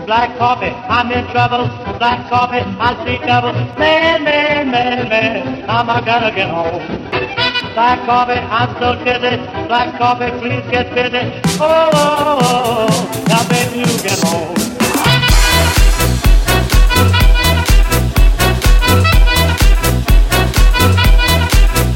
Black coffee, I'm in trouble. Black coffee, I see double. Man, man, man, man, I'm gonna get home. Black coffee, I'm so dizzy. Black coffee, please get busy. Oh, oh, oh, oh, now baby, you get home.